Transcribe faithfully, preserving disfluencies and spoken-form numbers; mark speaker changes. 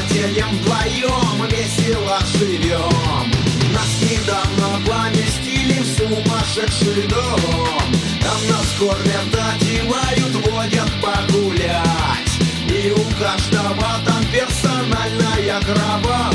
Speaker 1: приятелем вдвоем весело живем. Нас недавно поместили в сумасшедший дом. Там нас кормят, одевают, водят погулять. И у каждого там персональная кровать.